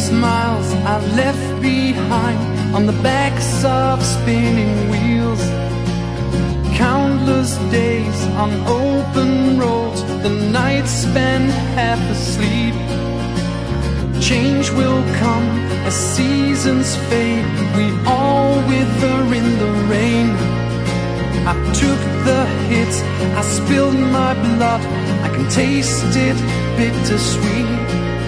smiles I've left behind on the backs of spinning wheels. Countless days on open roads, the nights spent half asleep. Change will come as seasons fade, we all wither in the rain. I took the hits, I spilled my blood, I can taste it bittersweet.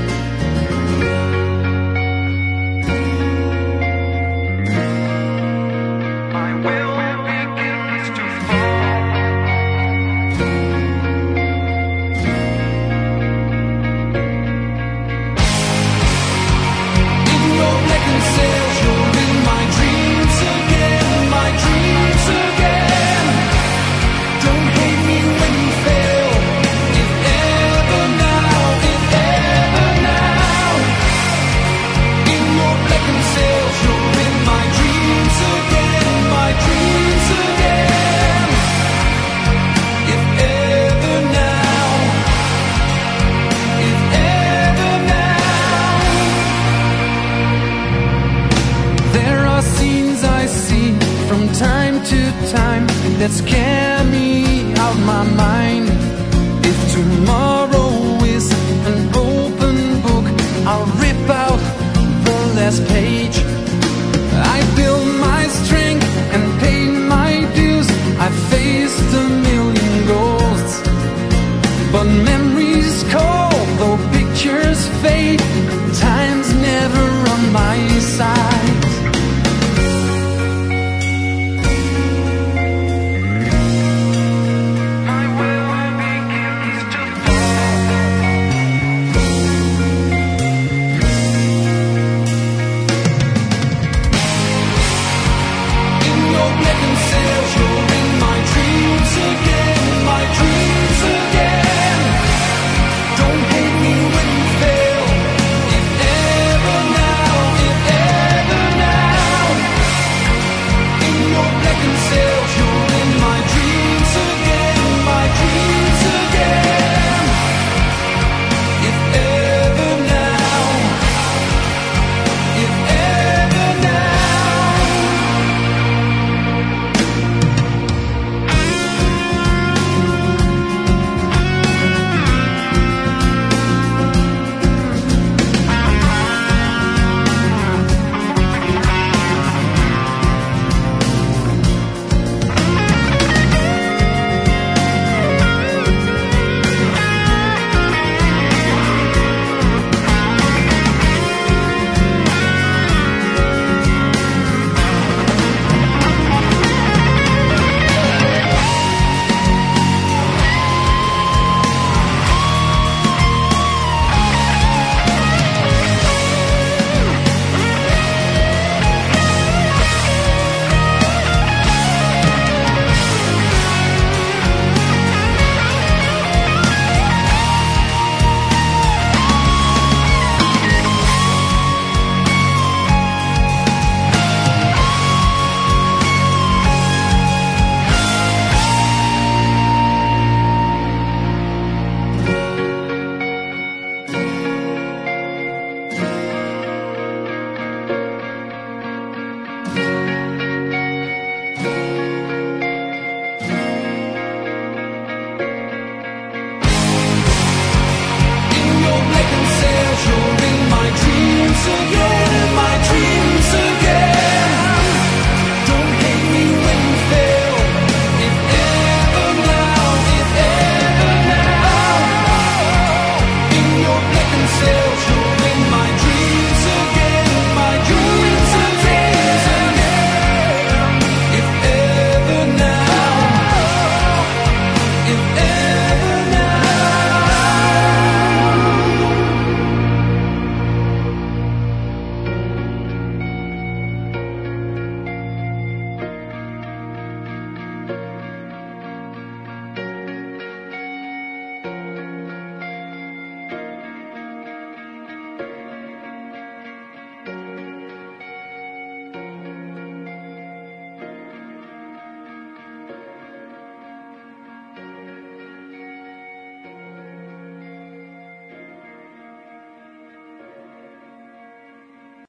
Time that scare me out my mind. If tomorrow is an open book, I'll rip out the last page.